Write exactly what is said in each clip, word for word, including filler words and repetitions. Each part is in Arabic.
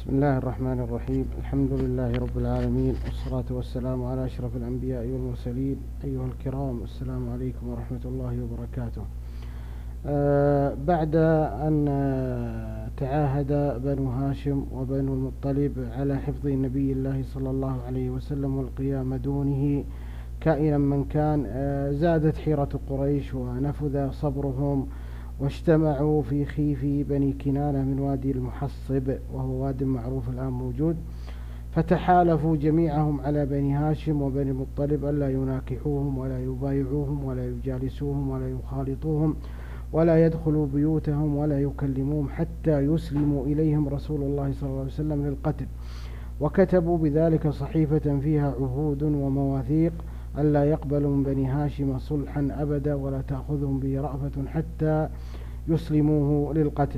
بسم الله الرحمن الرحيم. الحمد لله رب العالمين، والصلاة والسلام على أشرف الأنبياء والمرسلين. أيها الكرام، السلام عليكم ورحمة الله وبركاته. آه بعد أن تعاهد بنو هاشم وبنو المطلب على حفظ نبي الله صلى الله عليه وسلم والقيام دونه كائنا من كان، آه زادت حيرة قريش ونفذ صبرهم، واجتمعوا في خيف بني كنانة من وادي المحصب، وهو واد معروف الآن موجود، فتحالفوا جميعهم على بني هاشم وبني المطلب ألا يناكحوهم ولا يبايعوهم ولا يجالسوهم ولا يخالطوهم ولا يدخلوا بيوتهم ولا يكلموهم حتى يسلموا إليهم رسول الله صلى الله عليه وسلم للقتل. وكتبوا بذلك صحيفة فيها عهود ومواثيق ألا يقبلوا من بني هاشم صلحا أبدا ولا تأخذهم به رأفة حتى يسلموه للقتل.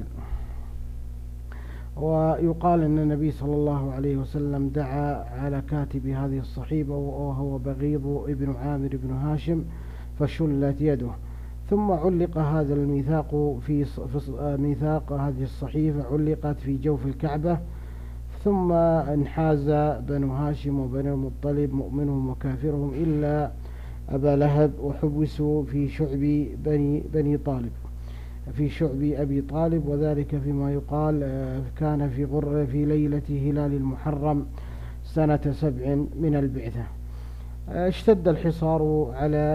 ويقال أن النبي صلى الله عليه وسلم دعا على كاتب هذه الصحيفة وهو بغيض ابن عامر بن هاشم فشلت يده، ثم علق هذا الميثاق في ميثاق هذه الصحيفة علقت في جوف الكعبة، ثم انحاز بنو هاشم وبنو المطلب مؤمنهم وكافرهم إلا أبا لهب، وحبسوا في شعب بني, بني طالب في شعب أبي طالب، وذلك فيما يقال كان في غر في ليلة هلال المحرم سنة سبع من البعثة. اشتد الحصار على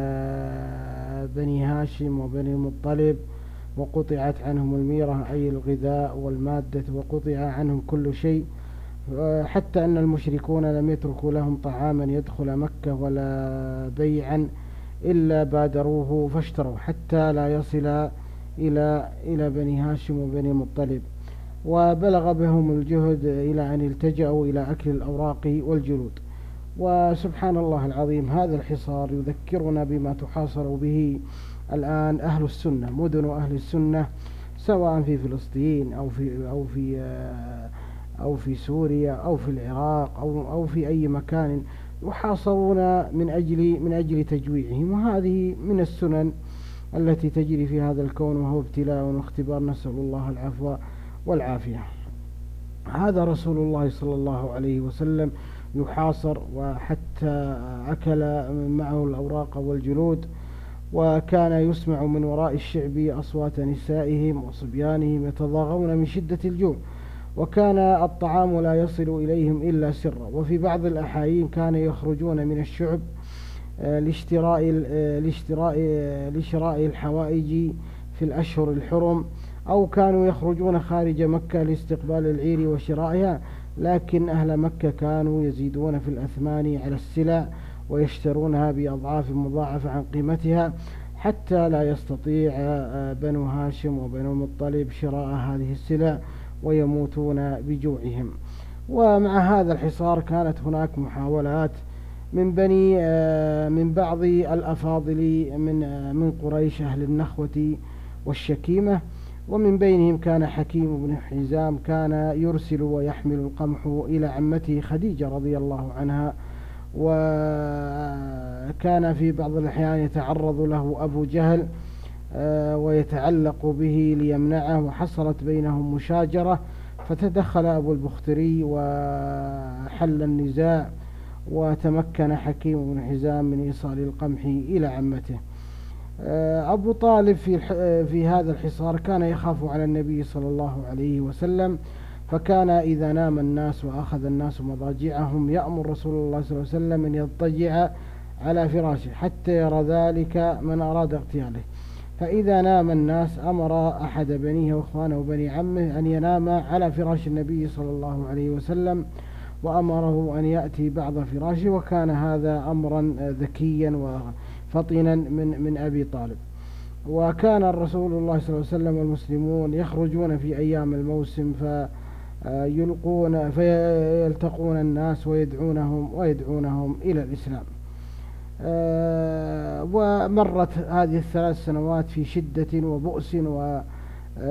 بني هاشم وبني المطلب، وقطعت عنهم الميرة أي الغذاء والمادة، وقطع عنهم كل شيء، حتى أن المشركون لم يتركوا لهم طعاما يدخل مكة ولا بيعا إلا بادروه فاشتروا حتى لا يصل إلى إلى بني هاشم وبني المطلب. وبلغ بهم الجهد إلى أن التجأوا إلى أكل الأوراق والجلود. وسبحان الله العظيم، هذا الحصار يذكرنا بما تحاصر به الآن أهل السنة، مدن أهل السنة، سواء في فلسطين أو في أو في أو في سوريا أو في العراق أو أو في أي مكان، يحاصرون من أجل من أجل تجويعهم. وهذه من السنن التي تجري في هذا الكون، وهو ابتلاء واختبار، نسأل الله العفو والعافية. هذا رسول الله صلى الله عليه وسلم يحاصر، وحتى أكل معه الأوراق والجلود، وكان يسمع من وراء الشعب أصوات نسائهم وصبيانهم يتضاغون من شدة الجوع، وكان الطعام لا يصل إليهم إلا سرا. وفي بعض الأحايين كان يخرجون من الشعب لاشتراء لاشتراء لشراء الحوائج في الأشهر الحرم، أو كانوا يخرجون خارج مكة لاستقبال العير وشرائها، لكن أهل مكة كانوا يزيدون في الأثمان على السلع ويشترونها بأضعاف مضاعفة عن قيمتها، حتى لا يستطيع بنو هاشم وبنو المطلب شراء هذه السلع ويموتون بجوعهم. ومع هذا الحصار كانت هناك محاولات من بني من بعض الأفاضل من من قريش أهل النخوة والشكيمة، ومن بينهم كان حكيم بن حزام كان يرسل ويحمل القمح إلى عمته خديجة رضي الله عنها، وكان في بعض الأحيان يتعرض له أبو جهل ويتعلق به ليمنعه، وحصلت بينهم مشاجرة، فتدخل أبو البختري وحل النزاع، وتمكن حكيم بن حزام من إيصال القمح إلى عمته. أبو طالب في في هذا الحصار كان يخاف على النبي صلى الله عليه وسلم، فكان إذا نام الناس وأخذ الناس مضاجعهم يأمر رسول الله صلى الله عليه وسلم أن يضطجع على فراشه حتى يرى ذلك من أراد اغتياله، فإذا نام الناس أمر أحد بنيه وإخوانه وبني عمه أن ينام على فراش النبي صلى الله عليه وسلم، وأمره أن يأتي بعض فراشه، وكان هذا أمرا ذكيا وفطنا من من أبي طالب. وكان الرسول الله صلى الله عليه وسلم والمسلمون يخرجون في أيام الموسم فيلقون فيلتقون الناس ويدعونهم ويدعونهم إلى الإسلام. ومرت هذه الثلاث سنوات في شدة وبؤس وعناء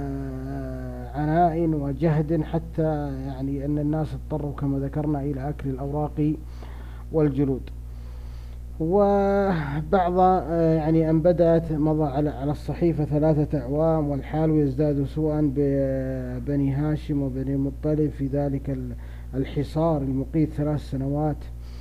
وجهد، حتى يعني أن الناس اضطروا كما ذكرنا إلى أكل الأوراق والجلود. وبعض يعني أن بدأت مضى على على الصحيفة ثلاثة أعوام والحال يزداد سوءا ببني هاشم وبني المطلب في ذلك الحصار المقيت ثلاث سنوات.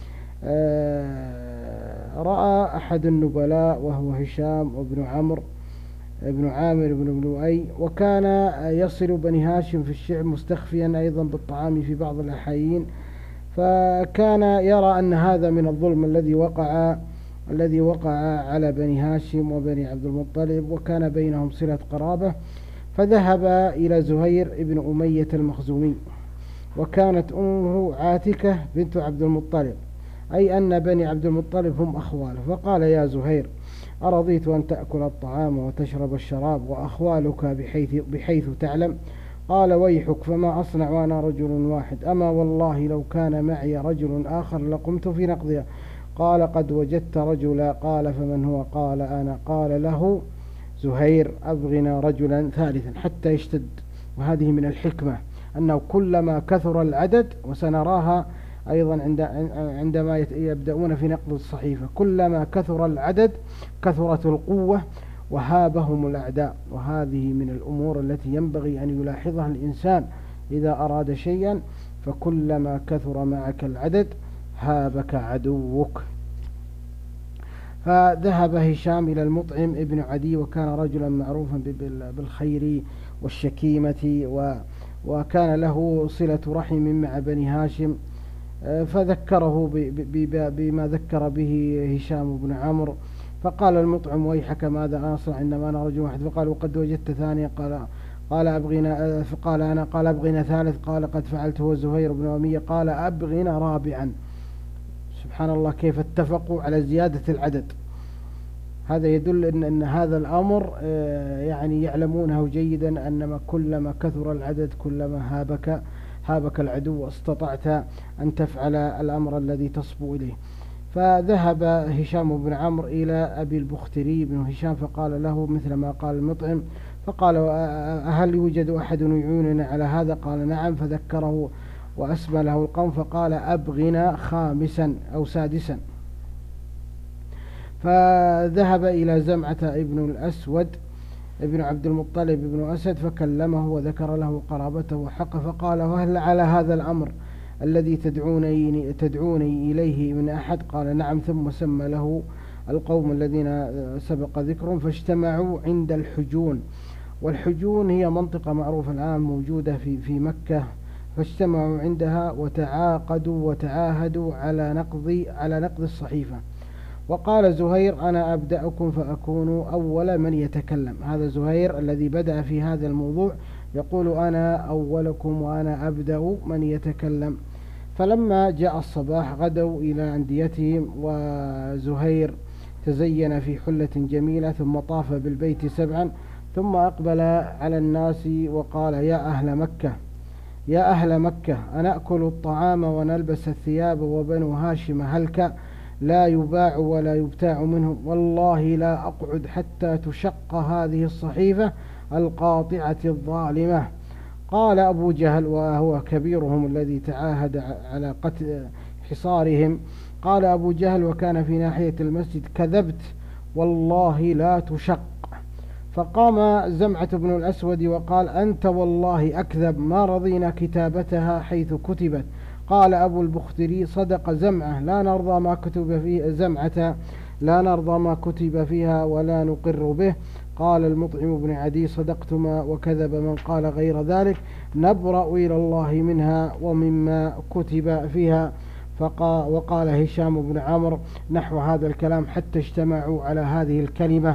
رأى أحد النبلاء وهو هشام وابن عمرو ابن عامر بن لؤي، وكان يصل بني هاشم في الشعب مستخفيا أيضا بالطعام في بعض الأحايين، فكان يرى أن هذا من الظلم الذي وقع الذي وقع على بني هاشم وبني عبد المطلب، وكان بينهم صلة قرابة، فذهب إلى زهير ابن أمية المخزومي، وكانت أمه عاتكة بنت عبد المطلب، أي أن بني عبد المطلب هم أخواله، فقال: يا زهير، أرضيت أن تأكل الطعام وتشرب الشراب وأخوالك بحيث, بحيث تعلم؟ قال: ويحك، فما أصنع وأنا رجل واحد؟ أما والله لو كان معي رجل آخر لقمت في نقضها. قال: قد وجدت رجلا. قال: فمن هو؟ قال: أنا. قال له زهير: أبغنا رجلا ثالثا حتى يشتد. وهذه من الحكمة أنه كلما كثر العدد، وسنراها أيضا عندما يبدأون في نقض الصحيفة، كلما كثر العدد كثرت القوة وهابهم الأعداء. وهذه من الأمور التي ينبغي أن يلاحظها الإنسان إذا أراد شيئا، فكلما كثر معك العدد هابك عدوك. فذهب هشام إلى المطعم ابن عدي، وكان رجلا معروفا بالخير والشكيمة، وكان له صلة رحم مع بني هاشم، فذكره بما ذكر به هشام بن عمرو. فقال المطعم: ويحك، ماذا أصنع؟ إنما أنا رجل واحد. فقال: وقد وجدت ثانية؟ قال قال أبغنا. فقال: أنا. قال: أبغنا ثالث؟ قال: قد فعلت هو زهير بن أمية. قال: أبغنا رابعا. سبحان الله، كيف اتفقوا على زيادة العدد. هذا يدل أن, أن هذا الأمر يعني يعلمونه جيدا، أنما كلما كثر العدد كلما هابك هابك العدو، واستطعت أن تفعل الأمر الذي تصبو إليه. فذهب هشام بن عمرو إلى أبي البختري بن هشام، فقال له مثل ما قال المطعم، فقال: هل يوجد أحد يعيننا على هذا؟ قال: نعم. فذكره وأسمى له القوم، فقال: أبغنا خامسا أو سادسا. فذهب إلى زمعة ابن الأسود ابن عبد المطلب ابن أسد، فكلمه وذكر له قرابته وحقه، فقال: وهل على هذا الأمر الذي تدعوني, تدعوني إليه من أحد؟ قال: نعم. ثم سمى له القوم الذين سبق ذكرهم، فاجتمعوا عند الحجون، والحجون هي منطقة معروفة الآن موجودة في, في مكة، فاجتمعوا عندها وتعاقدوا وتعاهدوا على نقض على نقض الصحيفة. وقال زهير: أنا أبدأكم فأكون أول من يتكلم. هذا زهير الذي بدأ في هذا الموضوع يقول: أنا أولكم وأنا أبدأ من يتكلم. فلما جاء الصباح غدوا إلى أنديتهم، وزهير تزين في حلة جميلة، ثم طاف بالبيت سبعا، ثم أقبل على الناس وقال: يا أهل مكة يا أهل مكة أنأكل الطعام ونلبس الثياب، وبنو هاشم هلك لا يباع ولا يبتاع منهم، والله لا أقعد حتى تشق هذه الصحيفة القاطعة الظالمة. قال أبو جهل، وهو كبيرهم الذي تعاهد على قتل حصارهم، قال أبو جهل وكان في ناحية المسجد: كذبت والله لا تشق. فقام زمعة بن الأسود وقال: أنت والله أكذب، ما رضينا كتابتها حيث كتبت. قال أبو البختري: صدق زمعة، لا نرضى ما كتب فيه زمعة لا نرضى ما كتب فيها ولا نقر به. قال المطعم بن عدي: صدقتما، وكذب من قال غير ذلك، نبرأ إلى الله منها ومما كتب فيها. فقال وقال هشام بن عمرو نحو هذا الكلام حتى اجتمعوا على هذه الكلمة.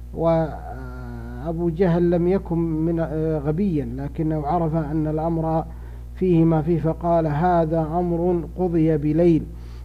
وأبو جهل لم يكن من غبيا، لكنه عرف أن الأمر فيه ما فيه، فقال: هذا أمر قضي بليل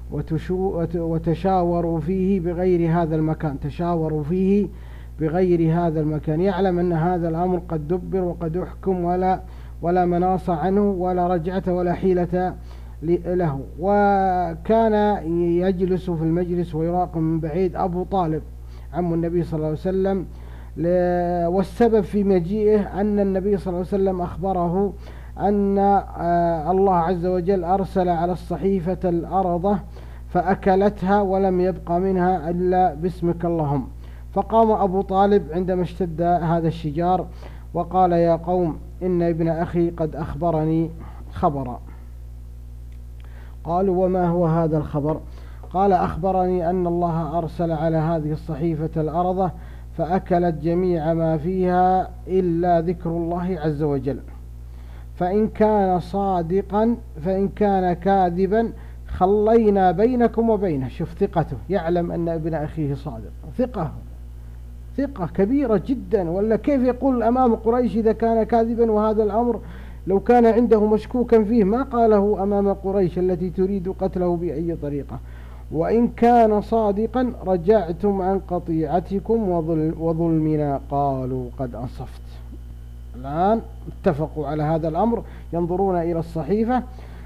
وتشاوروا فيه بغير هذا المكان تشاوروا فيه بغير هذا المكان يعلم أن هذا الأمر قد دبر وقد أحكم، ولا ولا مناص عنه ولا رجعة ولا حيلة له. وكان يجلس في المجلس ويراقب من بعيد أبو طالب عم النبي صلى الله عليه وسلم، والسبب في مجيئه أن النبي صلى الله عليه وسلم أخبره أن الله عز وجل أرسل على الصحيفة الأرضة فأكلتها ولم يبق منها إلا باسمك اللهم. فقام أبو طالب عندما اشتد هذا الشجار وقال يا قوم إن ابن أخي قد أخبرني خبرا. قالوا وما هو هذا الخبر؟ قال أخبرني أن الله أرسل على هذه الصحيفة الأرض فأكلت جميع ما فيها إلا ذكر الله عز وجل، فإن كان صادقا فإن كان كاذبا خلينا بينكم وبينه. شوف ثقته، يعلم أن ابن أخيه صادق، ثقة ثقة كبيرة جدا، ولا كيف يقول أمام قريش إذا كان كاذبا؟ وهذا الأمر لو كان عنده مشكوكا فيه ما قاله أمام قريش التي تريد قتله بأي طريقة. وإن كان صادقا رجعتم عن قطيعتكم وظلمنا. قالوا قد أنصفت. الآن اتفقوا على هذا الأمر، ينظرون إلى الصحيفة.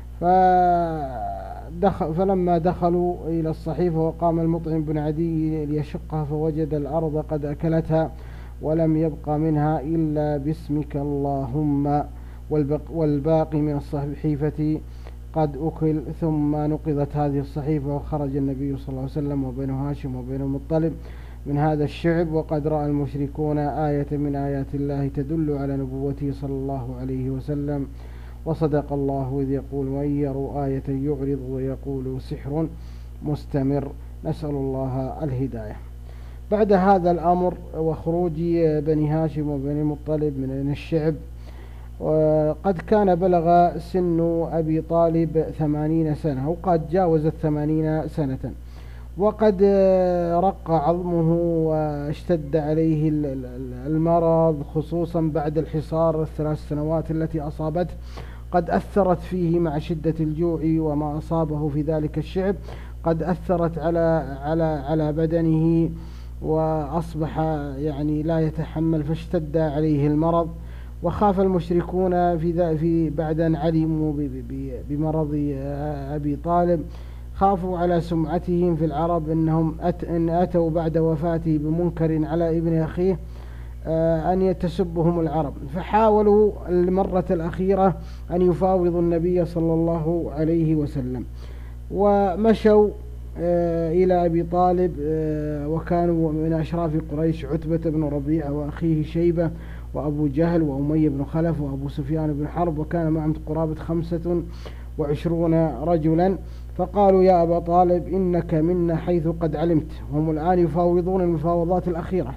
فدخل فلما دخلوا إلى الصحيفة وقام المطعم بن عدي ليشقها فوجد الأرض قد أكلتها ولم يبق منها إلا باسمك اللهم، والباقي من الصحيفة قد أكل. ثم نقضت هذه الصحيفة وخرج النبي صلى الله عليه وسلم وبنو هاشم وبنو المطلب من هذا الشعب، وقد رأى المشركون آية من آيات الله تدل على نبوته صلى الله عليه وسلم. وصدق الله إذ يقول وإن يروا آية يعرض ويقول سحر مستمر. نسأل الله الهداية. بعد هذا الأمر وخروج بني هاشم وبني المطلب من الشعب، وقد كان بلغ سن أبي طالب ثمانين سنة وقد جاوزت ثمانين سنة، وقد رق عظمه واشتد عليه المرض خصوصا بعد الحصار الثلاث سنوات التي أصابته، قد أثرت فيه مع شدة الجوع وما أصابه في ذلك الشعب، قد أثرت على على على بدنه وأصبح يعني لا يتحمل، فاشتد عليه المرض. وخاف المشركون في في بعد أن علموا بمرض أبي طالب، خافوا على سمعتهم في العرب إنهم أت إن أتوا بعد وفاته بمنكر على ابن أخيه أن يتسبهم العرب، فحاولوا المرة الأخيرة أن يفاوضوا النبي صلى الله عليه وسلم، ومشوا إلى أبي طالب، وكانوا من أشراف قريش عتبة بن ربيعة وأخيه شيبة وأبو جهل وأمية بن خلف وأبو سفيان بن حرب، وكان معهم قرابة خمسة وعشرون رجلا. فقالوا يا أبا طالب إنك منا حيث قد علمت. هم الآن يفاوضون المفاوضات الأخيرة،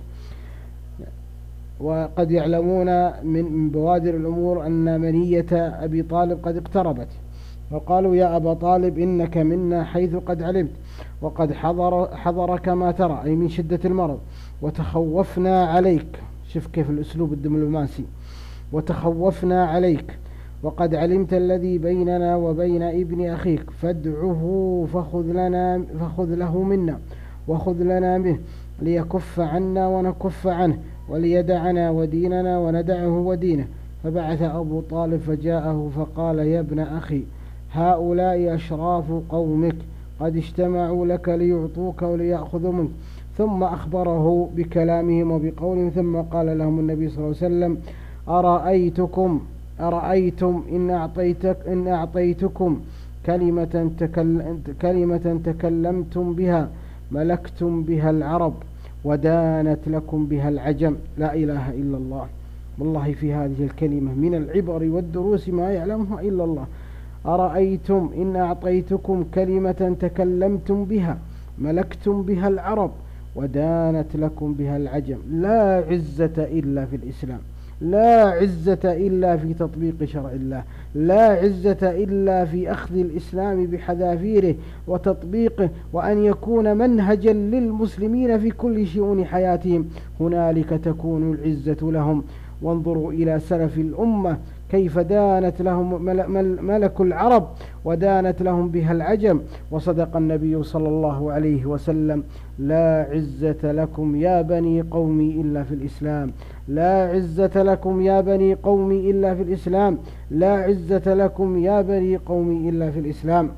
وقد يعلمون من بوادر الأمور أن منية أبي طالب قد اقتربت. فقالوا يا أبا طالب إنك منا حيث قد علمت، وقد حضر حضرك ما ترى، أي من شدة المرض، وتخوفنا عليك. شوف كيف الأسلوب الدبلوماسي. وتخوفنا عليك، وقد علمت الذي بيننا وبين ابن أخيك، فادعه فخذ لنا فخذ له منا وخذ لنا منه، ليكف عنا ونكف عنه، وليدعنا وديننا وندعه ودينه. فبعث أبو طالب فجاءه فقال يا ابن أخي هؤلاء أشراف قومك قد اجتمعوا لك ليعطوك وليأخذوا منك. ثم أخبره بكلامهم وبقولهم، ثم قال لهم النبي صلى الله عليه وسلم أرأيتكم أرأيتم إن أعطيتك إن أعطيتكم كلمة تكل كلمة تكلمتم بها ملكتم بها العرب ودانت لكم بها العجم. لا إله إلا الله. والله في هذه الكلمة من العبر والدروس ما يعلمها إلا الله. أرأيتم إن أعطيتكم كلمة تكلمتم بها ملكتم بها العرب ودانت لكم بها العجم. لا عزة إلا في الإسلام، لا عزة إلا في تطبيق شرع الله، لا عزة إلا في أخذ الإسلام بحذافيره وتطبيقه، وأن يكون منهجا للمسلمين في كل شؤون حياتهم. هنالك تكون العزة لهم. وانظروا إلى سلف الأمة كيف دانت لهم ملك العرب ودانت لهم بها العجم. وصدق النبي صلى الله عليه وسلم لا عزة لكم يا بني قومي إلا في الإسلام، لا عزة لكم يا بني قومي إلا في الإسلام، لا عزة لكم يا بني قومي إلا في الإسلام.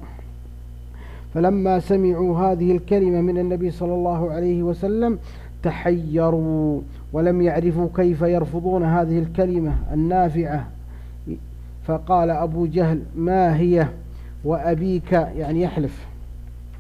فلما سمعوا هذه الكلمة من النبي صلى الله عليه وسلم تحيروا ولم يعرفوا كيف يرفضون هذه الكلمة النافعة. فقال أبو جهل ما هي وأبيك، يعني يحلف.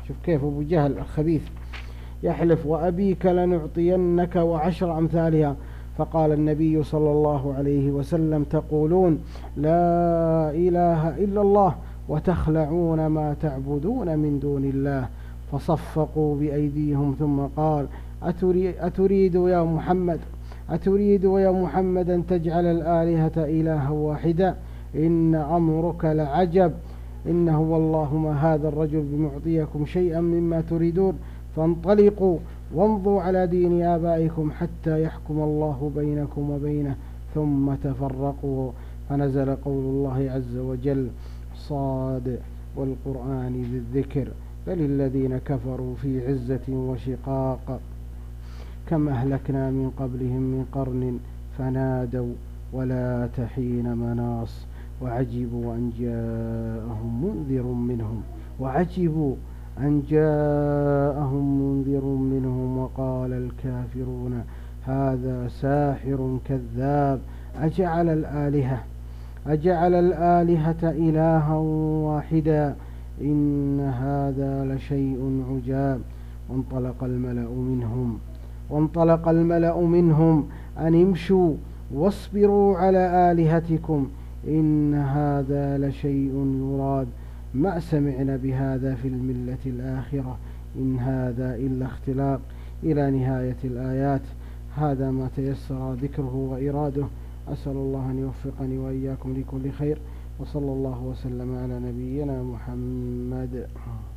شوف كيف أبو جهل الخبيث يحلف وأبيك لنعطينك وعشر أمثالها. فقال النبي صلى الله عليه وسلم تقولون لا إله إلا الله وتخلعون ما تعبدون من دون الله. فصفقوا بأيديهم ثم قال أتريد يا محمد أتريد يا محمد أن تجعل الآلهة إلها واحدا إن أمرك لعجب إنه والله ما هذا الرجل بمعطيكم شيئا مما تريدون فانطلقوا وامضوا على دين آبائكم حتى يحكم الله بينكم وبينه ثم تفرقوا. فنزل قول الله عز وجل صاد والقرآن ذي الذكر بل الذين كفروا في عزة وشقاق كم أهلكنا من قبلهم من قرن فنادوا ولا تحين مناص وعجبوا أن جاءهم منذر منهم وعجبوا أن جاءهم منذر منهم وقال الكافرون هذا ساحر كذاب أجعل الآلهة أجعل الآلهة إلها واحدا إن هذا لشيء عجاب. وانطلق الملأ منهم وانطلق الملأ منهم أن امشوا واصبروا على آلهتكم إن هذا لشيء يراد ما سمعنا بهذا في الملة الآخرة إن هذا إلا اختلاق إلى نهاية الآيات. هذا ما تيسر ذكره وإراده. أسأل الله أن يوفقني وإياكم لكل خير وصلى الله وسلم على نبينا محمد.